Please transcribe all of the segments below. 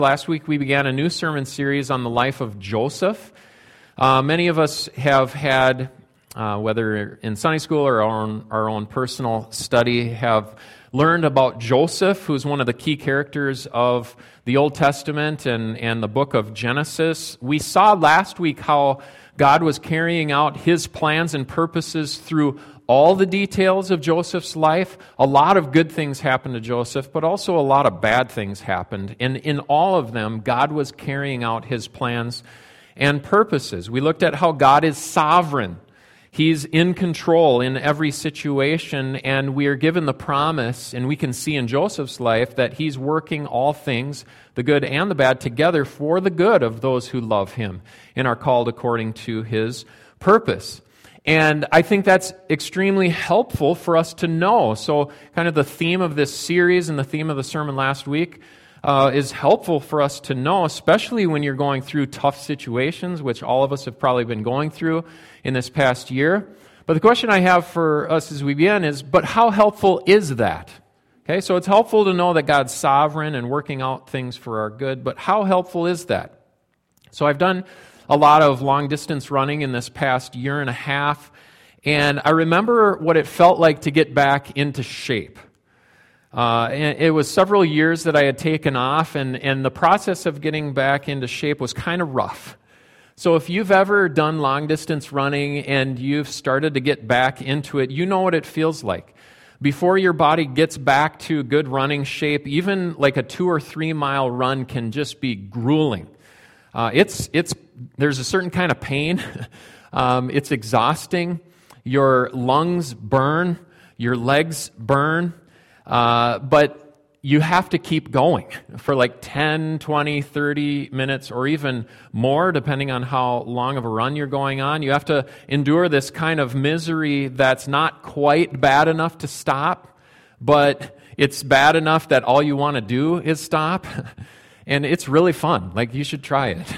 Last week we began a new sermon series on the life of Joseph. Many of us have had, whether in Sunday school or our own personal study, have learned about Joseph, who's one of the key characters of the Old Testament and the book of Genesis. We saw last week how God was carrying out His plans and purposes through all the details of Joseph's life. A lot of good things happened to Joseph, but also a lot of bad things happened. And in all of them, God was carrying out His plans and purposes. We looked at how God is sovereign. He's in control in every situation, and we are given the promise, and we can see in Joseph's life that He's working all things, the good and the bad, together for the good of those who love Him and are called according to His purpose. And I think that's extremely helpful for us to know. So kind of the theme of this series and the theme of the sermon last week is helpful for us to know, especially when you're going through tough situations, which all of us have probably been going through in this past year. But the question I have for us as we begin is, but how helpful is that? Okay, so it's helpful to know that God's sovereign and working out things for our good, but how helpful is that? So I've done a lot of long-distance running in this past year and a half, and I remember what it felt like to get back into shape. It was several years that I had taken off, and the process of getting back into shape was kind of rough. So if you've ever done long-distance running and you've started to get back into it, you know what it feels like. Before your body gets back to good running shape, even like a 2 or 3 mile run can just be grueling. There's a certain kind of pain. It's exhausting. Your lungs burn. Your legs burn. But you have to keep going for like 10, 20, 30 minutes or even more, depending on how long of a run you're going on. You have to endure this kind of misery that's not quite bad enough to stop, but it's bad enough that all you want to do is stop. And it's really fun. Like, you should try it.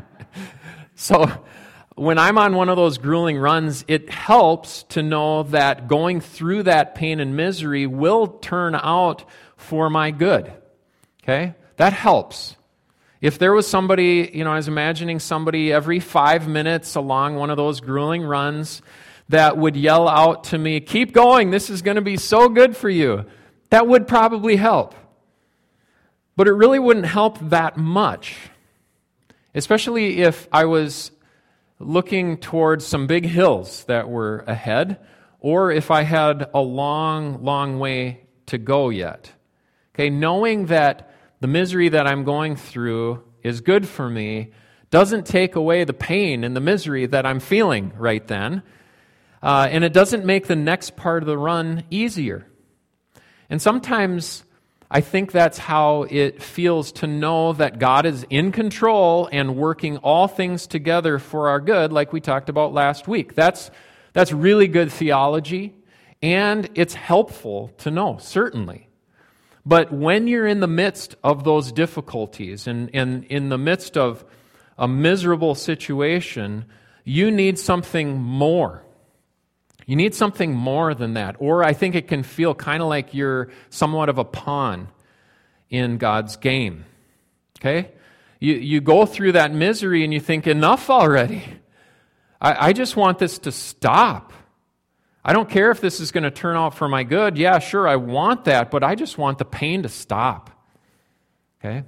So when I'm on one of those grueling runs, it helps to know that going through that pain and misery will turn out for my good. Okay? That helps. If there was somebody, I was imagining somebody every 5 minutes along one of those grueling runs that would yell out to me, "Keep going, this is going to be so good for you," that would probably help. But it really wouldn't help that much, especially if I was looking towards some big hills that were ahead, or if I had a long, long way to go yet. Okay, knowing that the misery that I'm going through is good for me doesn't take away the pain and the misery that I'm feeling right then, and it doesn't make the next part of the run easier. And sometimes I think that's how it feels to know that God is in control and working all things together for our good, like we talked about last week. That's really good theology, and it's helpful to know, certainly. But when you're in the midst of those difficulties and in the midst of a miserable situation, you need something more. You need something more than that. Or I think it can feel kind of like you're somewhat of a pawn in God's game. Okay? You go through that misery and you think, enough already. I just want this to stop. I don't care if this is going to turn out for my good. Yeah, sure, I want that, but I just want the pain to stop. Okay?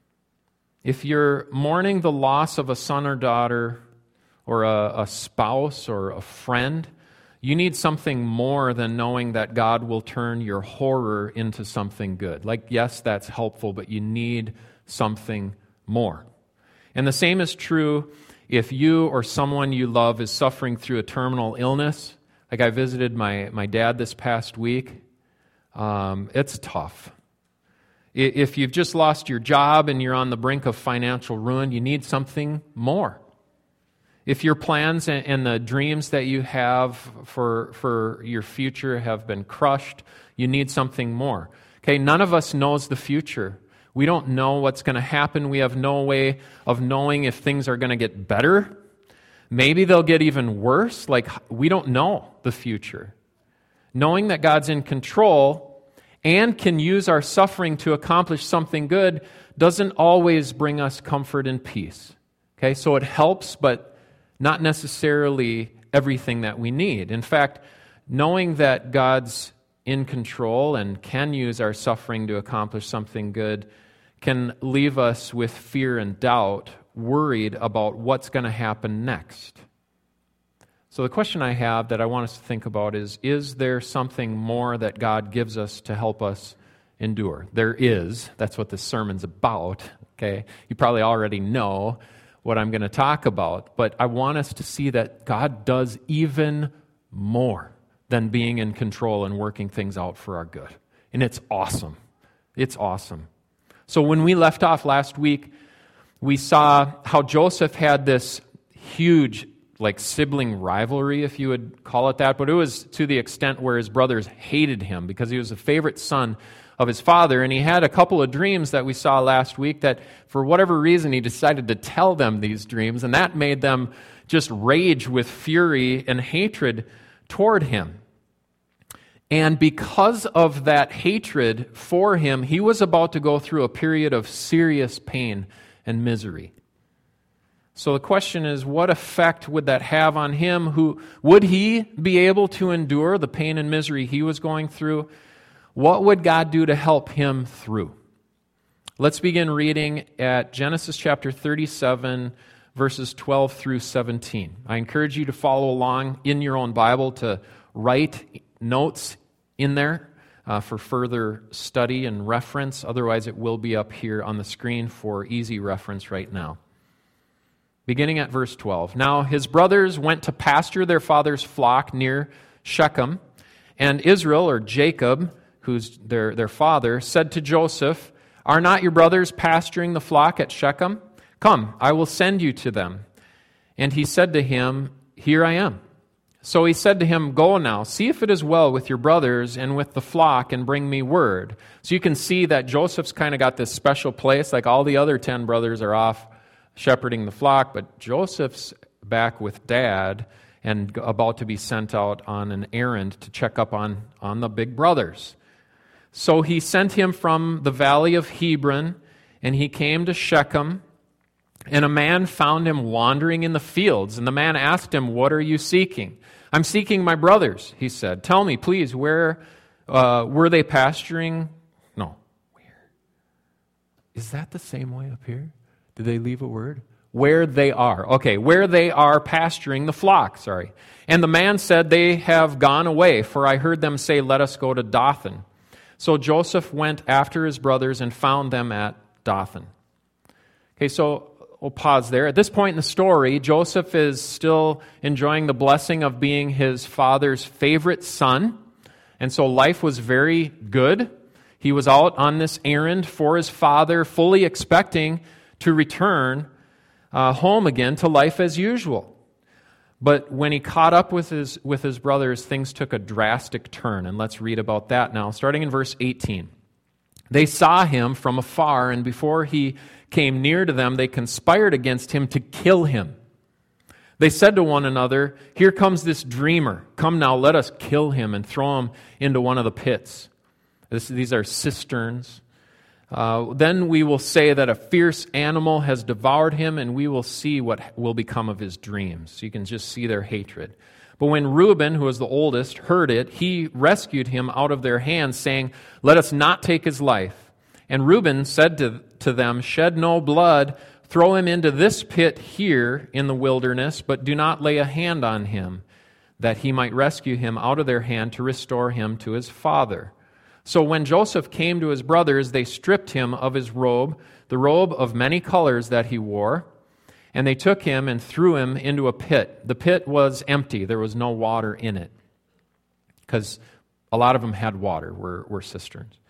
If you're mourning the loss of a son or daughter or a spouse or a friend, you need something more than knowing that God will turn your horror into something good. Like, yes, that's helpful, but you need something more. And the same is true if you or someone you love is suffering through a terminal illness. Like, I visited my dad this past week. It's tough. If you've just lost your job and you're on the brink of financial ruin, you need something more. If your plans and the dreams that you have for your future have been crushed, you need something more. Okay, none of us knows the future. We don't know what's going to happen. We have no way of knowing if things are going to get better. Maybe they'll get even worse. Like, we don't know the future. Knowing that God's in control and can use our suffering to accomplish something good doesn't always bring us comfort and peace. Okay, so it helps, but not necessarily everything that we need. In fact, knowing that God's in control and can use our suffering to accomplish something good can leave us with fear and doubt, worried about what's going to happen next. So the question I have that I want us to think about is there something more that God gives us to help us endure? There is. That's what this sermon's about. Okay, you probably already know what I'm going to talk about, but I want us to see that God does even more than being in control and working things out for our good. And it's awesome. It's awesome. So when we left off last week, we saw how Joseph had this huge, sibling rivalry, if you would call it that, but it was to the extent where his brothers hated him because he was a favorite son of his father, and he had a couple of dreams that we saw last week that, for whatever reason, he decided to tell them these dreams, and that made them just rage with fury and hatred toward him. And because of that hatred for him, he was about to go through a period of serious pain and misery. So the question is, what effect would that have on him? Would he be able to endure the pain and misery he was going through? What would God do to help him through? Let's begin reading at Genesis chapter 37, verses 12 through 17. I encourage you to follow along in your own Bible, to write notes in there for further study and reference. Otherwise, it will be up here on the screen for easy reference right now. Beginning at verse 12. Now his brothers went to pasture their father's flock near Shechem, and Israel, or Jacob, who's their father, said to Joseph, "Are not your brothers pasturing the flock at Shechem? Come, I will send you to them." And he said to him, "Here I am." So he said to him, "Go now, see if it is well with your brothers and with the flock, and bring me word." So you can see that Joseph's kind of got this special place, like all the other 10 brothers are off shepherding the flock, but Joseph's back with Dad and about to be sent out on an errand to check up on the big brothers. So he sent him from the valley of Hebron, and he came to Shechem, and a man found him wandering in the fields, and the man asked him, "What are you seeking?" "I'm seeking my brothers," he said. "Tell me, please, where were they pasturing?" No. Where? Is that the same way up here? Did they leave a word? Where they are. Okay, where they are pasturing the flock, sorry. And the man said, "They have gone away, for I heard them say, 'Let us go to Dothan.'" So Joseph went after his brothers and found them at Dothan. Okay, so we'll pause there. At this point in the story, Joseph is still enjoying the blessing of being his father's favorite son. And so life was very good. He was out on this errand for his father, fully expecting to return home again to life as usual. But when he caught up with his brothers, things took a drastic turn. And let's read about that now, starting in verse 18. They saw him from afar, and before he came near to them, they conspired against him to kill him. They said to one another, "Here comes this dreamer. Come now, let us kill him and throw him into one of the pits." These are cisterns. Then we will say that a fierce animal has devoured him, and we will see what will become of his dreams. So you can just see their hatred. But when Reuben, who was the oldest, heard it, he rescued him out of their hands, saying, "Let us not take his life." And Reuben said to them, "Shed no blood, throw him into this pit here in the wilderness, but do not lay a hand on him, that he might rescue him out of their hand to restore him to his father." So when Joseph came to his brothers, they stripped him of his robe, the robe of many colors that he wore, and they took him and threw him into a pit. The pit was empty. There was no water in it, because a lot of them had water, were cisterns.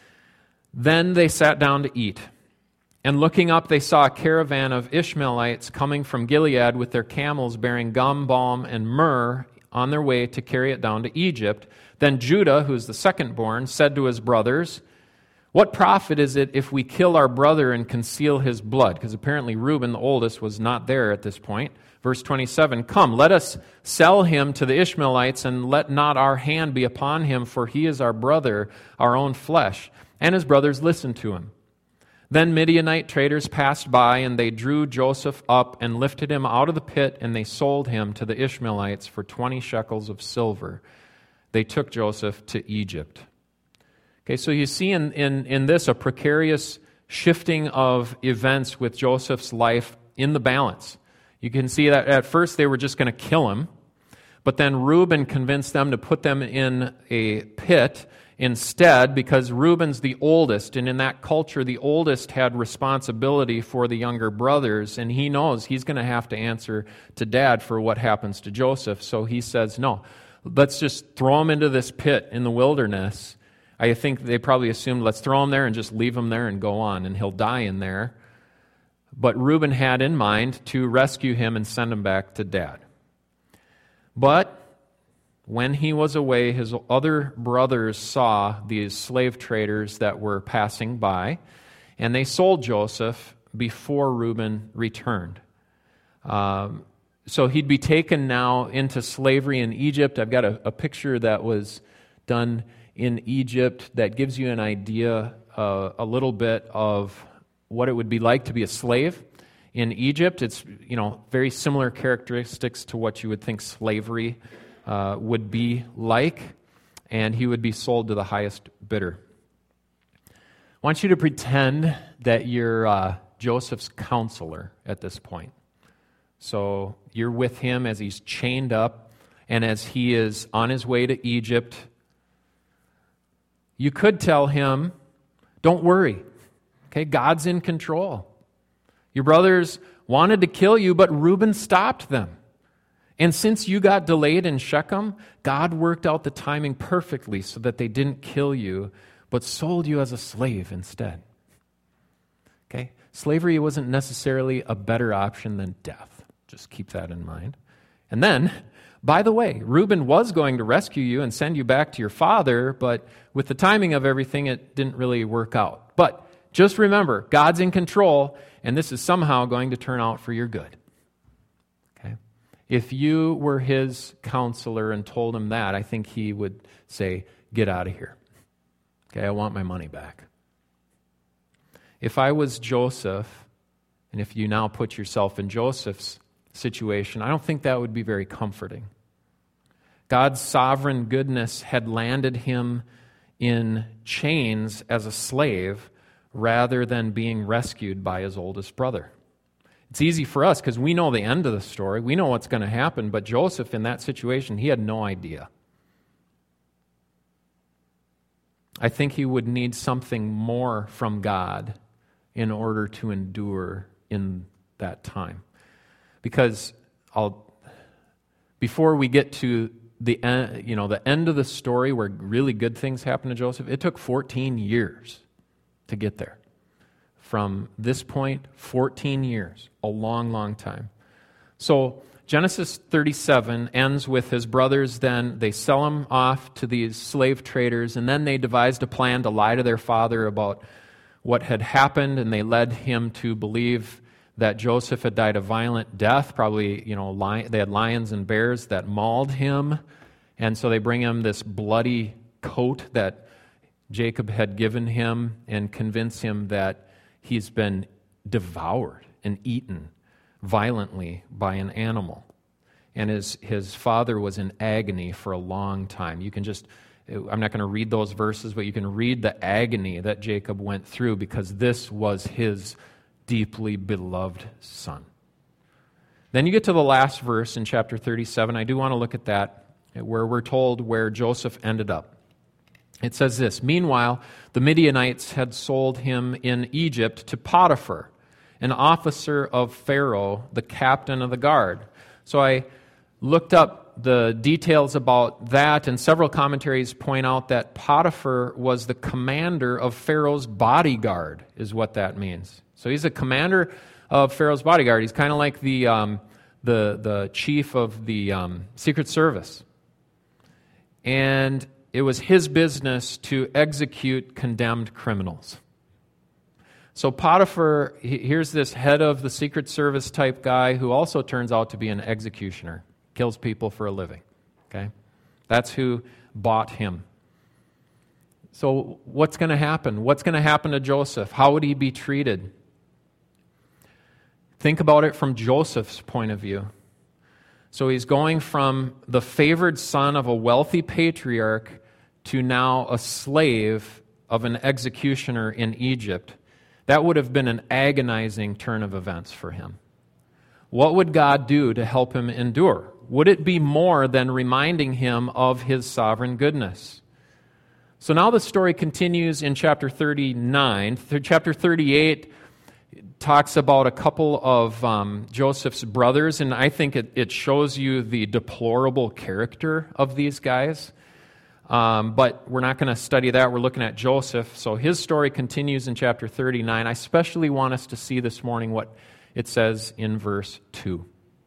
Then they sat down to eat. And looking up, they saw a caravan of Ishmaelites coming from Gilead with their camels bearing gum, balm, and myrrh on their way to carry it down to Egypt. Then Judah, who's the second-born, said to his brothers, "What profit is it if we kill our brother and conceal his blood?" Because apparently Reuben, the oldest, was not there at this point. Verse 27, "Come, let us sell him to the Ishmaelites, and let not our hand be upon him, for he is our brother, our own flesh." And his brothers listened to him. Then Midianite traders passed by, and they drew Joseph up and lifted him out of the pit, and they sold him to the Ishmaelites for 20 shekels of silver. They took Joseph to Egypt. Okay, so you see in this a precarious shifting of events with Joseph's life in the balance. You can see that at first they were just going to kill him, but then Reuben convinced them to put them in a pit instead, because Reuben's the oldest, and in that culture, the oldest had responsibility for the younger brothers, and he knows he's going to have to answer to Dad for what happens to Joseph. So he says, no, let's just throw him into this pit in the wilderness. I think they probably assumed, let's throw him there and just leave him there and go on, and he'll die in there. But Reuben had in mind to rescue him and send him back to Dad. But when he was away, his other brothers saw these slave traders that were passing by, and they sold Joseph before Reuben returned. So he'd be taken now into slavery in Egypt. I've got a picture that was done in Egypt that gives you an idea a little bit of what it would be like to be a slave in Egypt. It's, very similar characteristics to what you would think slavery would be like, and he would be sold to the highest bidder. I want you to pretend that you're Joseph's counselor at this point. So you're with him as he's chained up and as he is on his way to Egypt. You could tell him, don't worry, okay, God's in control. Your brothers wanted to kill you, but Reuben stopped them. And since you got delayed in Shechem, God worked out the timing perfectly so that they didn't kill you, but sold you as a slave instead. Okay? Slavery wasn't necessarily a better option than death. Just keep that in mind. And then, by the way, Reuben was going to rescue you and send you back to your father, but with the timing of everything, it didn't really work out. But just remember, God's in control, and this is somehow going to turn out for your good. If you were his counselor and told him that, I think he would say, get out of here. Okay, I want my money back. If I was Joseph, and if you now put yourself in Joseph's situation, I don't think that would be very comforting. God's sovereign goodness had landed him in chains as a slave rather than being rescued by his oldest brother. It's easy for us because we know the end of the story. We know what's going to happen, but Joseph in that situation, he had no idea. I think he would need something more from God in order to endure in that time. Because before we get to the end, the end of the story where really good things happen to Joseph, it took 14 years to get there. From this point, 14 years, a long, long time. So Genesis 37 ends with his brothers then, they sell him off to these slave traders, and then they devised a plan to lie to their father about what had happened, and they led him to believe that Joseph had died a violent death. Probably, they had lions and bears that mauled him, and so they bring him this bloody coat that Jacob had given him and convince him that he's been devoured and eaten violently by an animal. And his father was in agony for a long time. You can I'm not going to read those verses, but you can read the agony that Jacob went through because this was his deeply beloved son. Then you get to the last verse in chapter 37. I do want to look at that, where we're told where Joseph ended up. It says this, meanwhile, the Midianites had sold him in Egypt to Potiphar, an officer of Pharaoh, the captain of the guard. So I looked up the details about that, and several commentaries point out that Potiphar was the commander of Pharaoh's bodyguard, is what that means. So he's a commander of Pharaoh's bodyguard. He's kind of like the chief of the Secret Service. And it was his business to execute condemned criminals. So Potiphar, here's this head of the Secret Service type guy who also turns out to be an executioner, kills people for a living. Okay, that's who bought him. So what's going to happen? What's going to happen to Joseph? How would he be treated? Think about it from Joseph's point of view. So he's going from the favored son of a wealthy patriarch to now a slave of an executioner in Egypt. That would have been an agonizing turn of events for him. What would God do to help him endure? Would it be more than reminding him of his sovereign goodness? So now the story continues in chapter 39. Chapter 38 talks about a couple of Joseph's brothers, and I think it shows you the deplorable character of these guys. But we're not going to study that. We're looking at Joseph. So his story continues in chapter 39. I especially want us to see this morning what it says in verse 2.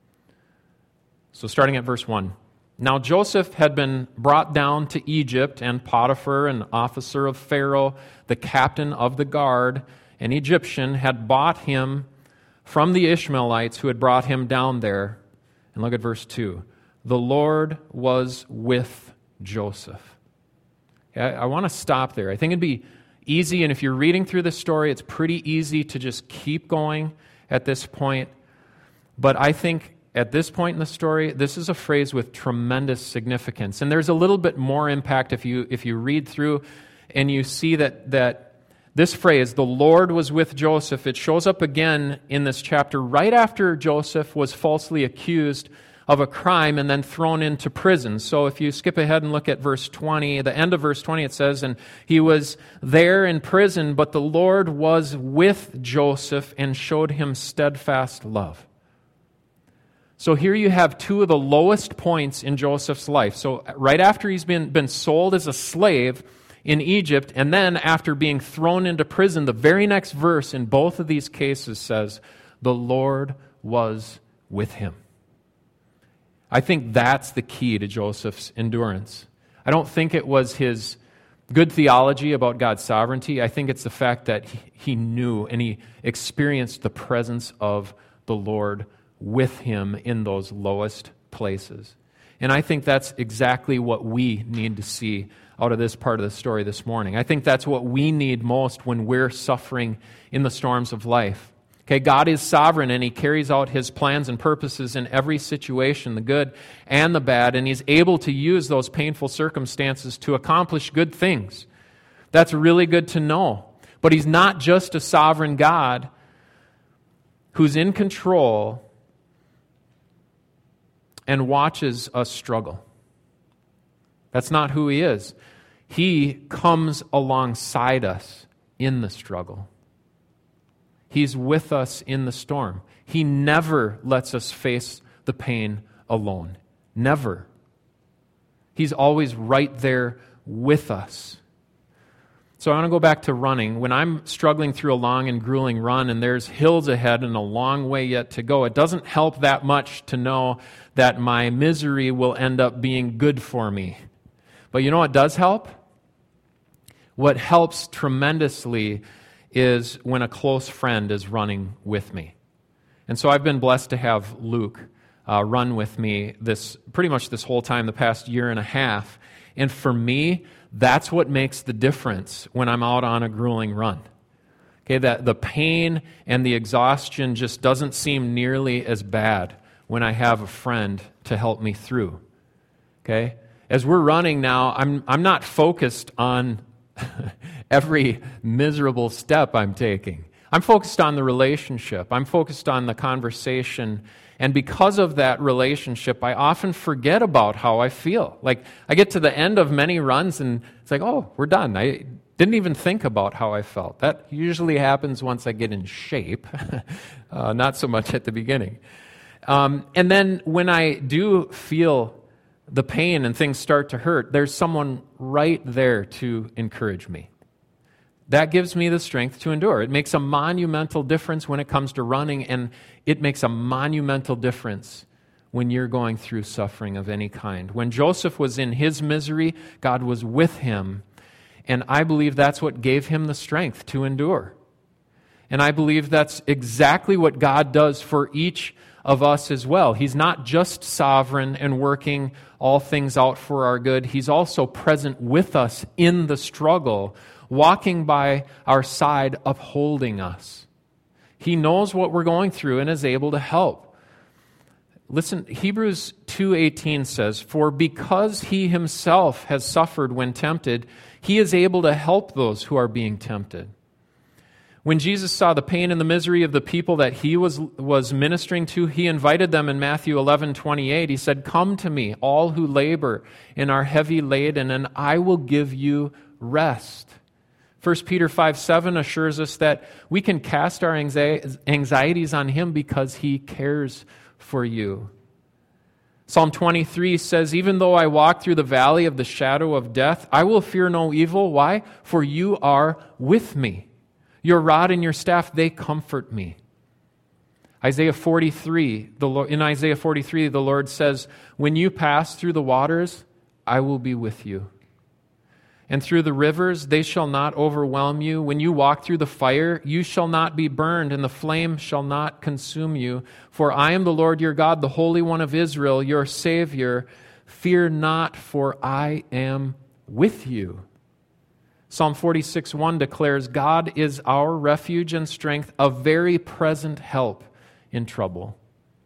So starting at verse 1. Now Joseph had been brought down to Egypt, and Potiphar, an officer of Pharaoh, the captain of the guard, an Egyptian, had bought him from the Ishmaelites who had brought him down there. And look at verse 2. The Lord was with Joseph. I want to stop there. I think it'd be easy, and if you're reading through this story, it's pretty easy to just keep going at this point. But I think at this point in the story, this is a phrase with tremendous significance. And there's a little bit more impact if you read through and you see that this phrase, the Lord was with Joseph, it shows up again in this chapter right after Joseph was falsely accused of a crime and then thrown into prison. So if you skip ahead and look at verse 20, the end of verse 20, it says, and he was there in prison, but the Lord was with Joseph and showed him steadfast love. So here you have two of the lowest points in Joseph's life. So right after he's been sold as a slave in Egypt, and then after being thrown into prison, the very next verse in both of these cases says, the Lord was with him. I think that's the key to Joseph's endurance. I don't think it was his good theology about God's sovereignty. I think it's the fact that he knew and he experienced the presence of the Lord with him in those lowest places. And I think that's exactly what we need to see out of this part of the story this morning. I think that's what we need most when we're suffering in the storms of life. Okay, God is sovereign and he carries out his plans and purposes in every situation, the good and the bad, and he's able to use those painful circumstances to accomplish good things. That's really good to know. But he's not just a sovereign God who's in control and watches us struggle. That's not who he is. He comes alongside us in the struggle. He's with us in the storm. He never lets us face the pain alone. Never. He's always right there with us. So I want to go back to running. When I'm struggling through a long and grueling run and there's hills ahead and a long way yet to go, it doesn't help that much to know that my misery will end up being good for me. But you know what does help? What helps tremendously is when a close friend is running with me. And so I've been blessed to have Luke run with me pretty much this whole time, the past year and a half. And for me, that's what makes the difference when I'm out on a grueling run. Okay, that the pain and the exhaustion just doesn't seem nearly as bad when I have a friend to help me through. Okay? As we're running now, I'm not focused on every miserable step I'm taking. I'm focused on the relationship. I'm focused on the conversation. And because of that relationship, I often forget about how I feel. Like, I get to the end of many runs and it's like, oh, we're done. I didn't even think about how I felt. That usually happens once I get in shape, not so much at the beginning. And then when I do feel the pain and things start to hurt, there's someone right there to encourage me. That gives me the strength to endure. It makes a monumental difference when it comes to running, and it makes a monumental difference when you're going through suffering of any kind. When Joseph was in his misery, God was with him, and I believe that's what gave him the strength to endure. And I believe that's exactly what God does for each of us as well. He's not just sovereign and working all things out for our good. He's also present with us in the struggle, walking by our side, upholding us. He knows what we're going through and is able to help. Listen, Hebrews 2:18 says, "For because he himself has suffered when tempted, he is able to help those who are being tempted." When Jesus saw the pain and the misery of the people that he was ministering to, he invited them in Matthew 11:28. He said, "Come to me, all who labor and are heavy laden, and I will give you rest." 1 Peter 5:7 assures us that we can cast our anxieties on him because he cares for you. Psalm 23 says, "Even though I walk through the valley of the shadow of death, I will fear no evil." Why? "For you are with me. Your rod and your staff, they comfort me." In Isaiah 43, the Lord says, "When you pass through the waters, I will be with you. And through the rivers, they shall not overwhelm you. When you walk through the fire, you shall not be burned, and the flame shall not consume you. For I am the Lord your God, the Holy One of Israel, your Savior. Fear not, for I am with you." Psalm 46:1 declares, "God is our refuge and strength, a very present help in trouble."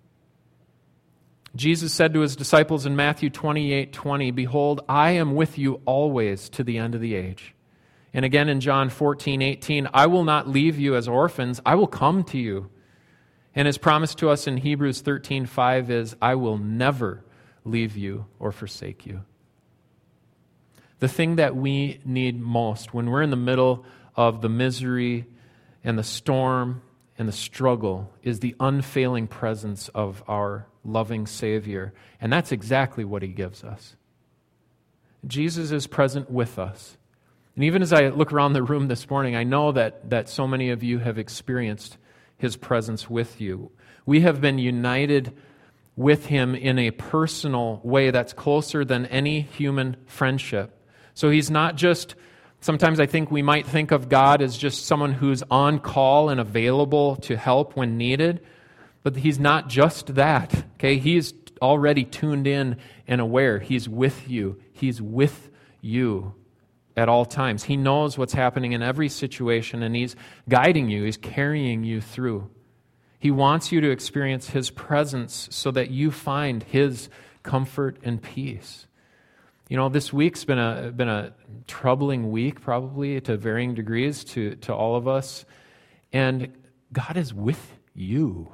Jesus said to his disciples in Matthew 28:20, "Behold, I am with you always to the end of the age." And again in John 14:18, "I will not leave you as orphans, I will come to you." And his promise to us in Hebrews 13:5 is, "I will never leave you or forsake you." The thing that we need most when we're in the middle of the misery and the storm and the struggle is the unfailing presence of our loving Savior. And that's exactly what he gives us. Jesus is present with us. And even as I look around the room this morning, I know that so many of you have experienced his presence with you. We have been united with him in a personal way that's closer than any human friendship. So he's not just, sometimes I think we might think of God as just someone who's on call and available to help when needed, but he's not just that, okay? He's already tuned in and aware. He's with you. He's with you at all times. He knows what's happening in every situation, and he's guiding you. He's carrying you through. He wants you to experience his presence so that you find his comfort and peace. You know, this week's been a troubling week, probably to varying degrees to all of us. And God is with you.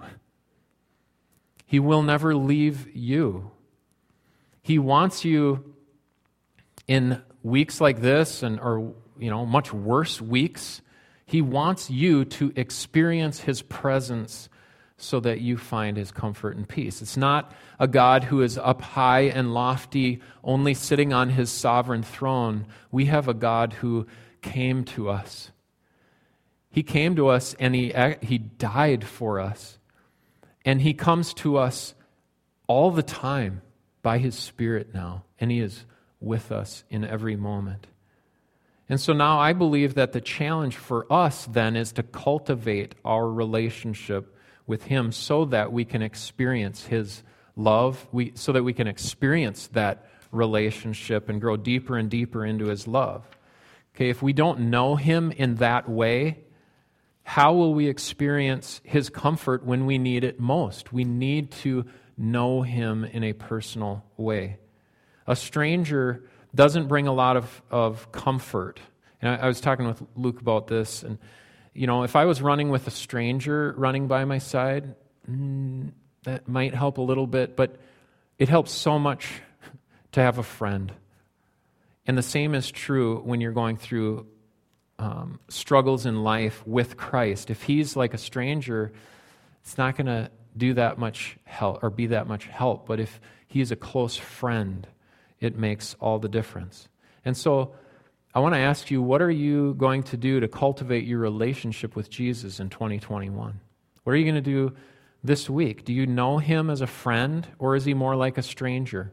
He will never leave you. He wants you in weeks like this or much worse weeks. He wants you to experience his presence so that you find his comfort and peace. It's not a God who is up high and lofty, only sitting on his sovereign throne. We have a God who came to us. He came to us and he died for us. And he comes to us all the time by his Spirit now. And he is with us in every moment. And so now I believe that the challenge for us then is to cultivate our relationship with him so that we can experience his love, so that we can experience that relationship and grow deeper and deeper into his love. Okay, if we don't know him in that way, how will we experience his comfort when we need it most? We need to know him in a personal way. A stranger doesn't bring a lot of comfort. And I was talking with Luke about this, and if I was running with a stranger running by my side, that might help a little bit, but it helps so much to have a friend. And the same is true when you're going through struggles in life with Christ. If he's like a stranger, it's not going to do that much help or be that much help. But if he's a close friend, it makes all the difference. And so I want to ask you, what are you going to do to cultivate your relationship with Jesus in 2021? What are you going to do this week? Do you know him as a friend, or is he more like a stranger?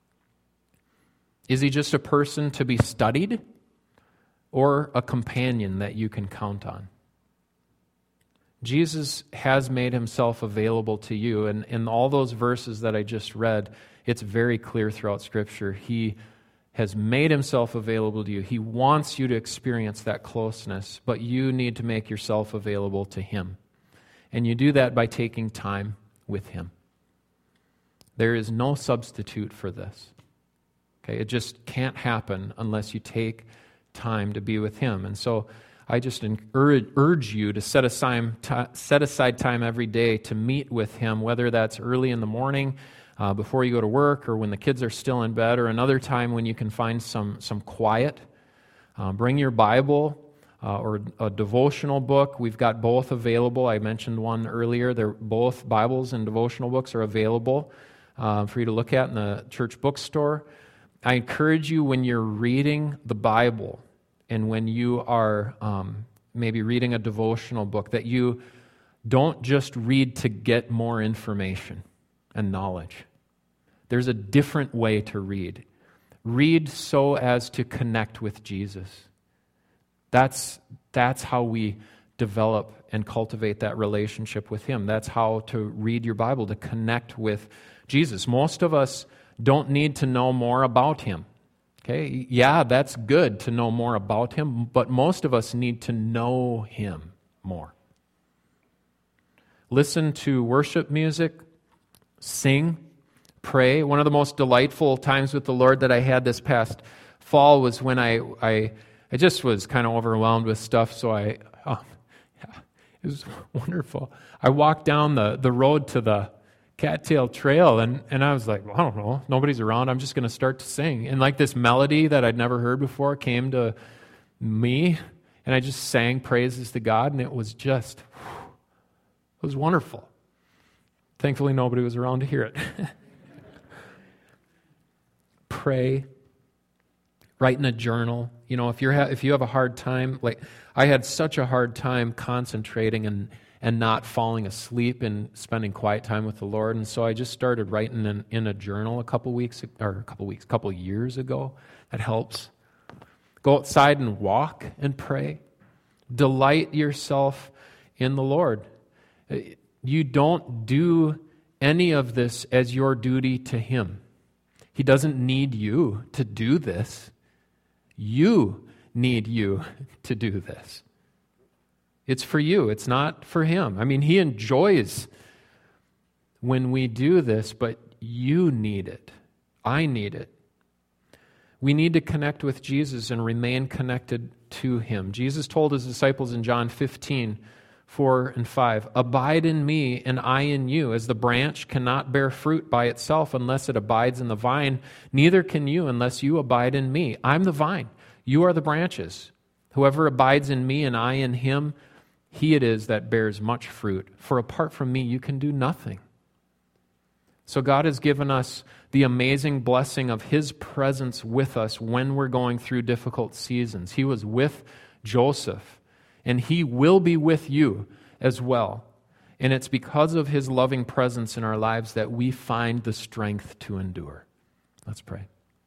Is he just a person to be studied, or a companion that you can count on? Jesus has made himself available to you. And in all those verses that I just read, it's very clear throughout Scripture. He has made himself available to you. He wants you to experience that closeness, but you need to make yourself available to him. And you do that by taking time with him. There is no substitute for this. Okay, it just can't happen unless you take time to be with him. And so I just urge you to set aside time every day to meet with him, whether that's early in the morning, before you go to work, or when the kids are still in bed, or another time when you can find some quiet. Bring your Bible or a devotional book. We've got both available. I mentioned one earlier. They're both Bibles and devotional books are available for you to look at in the church bookstore. I encourage you, when you're reading the Bible and when you are maybe reading a devotional book, that you don't just read to get more information and knowledge. There's a different way to read. Read so as to connect with Jesus. That's how we develop and cultivate that relationship with him. That's how to read your Bible, to connect with Jesus. Most of us don't need to know more about him. Okay? Yeah, that's good to know more about him, but most of us need to know him more. Listen to worship music, sing, pray. One of the most delightful times with the Lord that I had this past fall was when I just was kind of overwhelmed with stuff, so it was wonderful. I walked down the road to the Cattail Trail, and I was like, well, I don't know, nobody's around, I'm just going to start to sing. And like this melody that I'd never heard before came to me, and I just sang praises to God, and it was wonderful. Thankfully, nobody was around to hear it. Pray. Write in a journal. You know, if you have a hard time, like I had such a hard time concentrating and not falling asleep and spending quiet time with the Lord, and so I just started writing in a journal a couple years ago. That helps. Go outside and walk and pray. Delight yourself in the Lord. You don't do any of this as your duty to him. He doesn't need you to do this. You need you to do this. It's for you. It's not for him. I mean, he enjoys when we do this, but you need it. I need it. We need to connect with Jesus and remain connected to him. Jesus told his disciples in John 15:4-5, "Abide in me and I in you. As the branch cannot bear fruit by itself unless it abides in the vine, neither can you unless you abide in me. I'm the vine. You are the branches. Whoever abides in me and I in him, he it is that bears much fruit. For apart from me, you can do nothing." So God has given us the amazing blessing of his presence with us when we're going through difficult seasons. He was with Joseph, and he will be with you as well. And it's because of his loving presence in our lives that we find the strength to endure. Let's pray.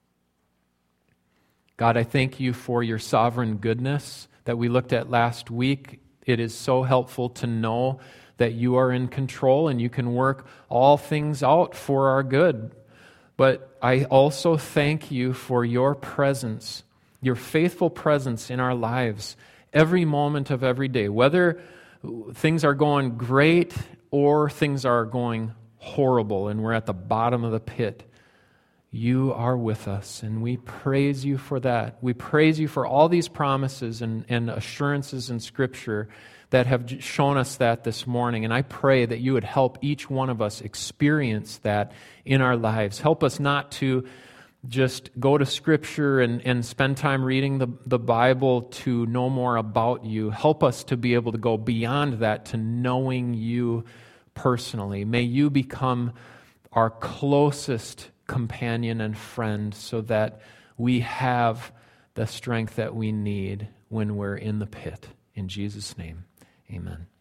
God, I thank you for your sovereign goodness that we looked at last week. It is so helpful to know that you are in control and you can work all things out for our good. But I also thank you for your presence, your faithful presence in our lives every moment of every day, whether things are going great or things are going horrible and we're at the bottom of the pit. You are with us, and we praise you for that. We praise you for all these promises and assurances in Scripture that have shown us that this morning. And I pray that you would help each one of us experience that in our lives. Help us not to just go to Scripture and spend time reading the Bible to know more about you. Help us to be able to go beyond that to knowing you personally. May you become our closest companion and friend so that we have the strength that we need when we're in the pit. In Jesus' name, amen.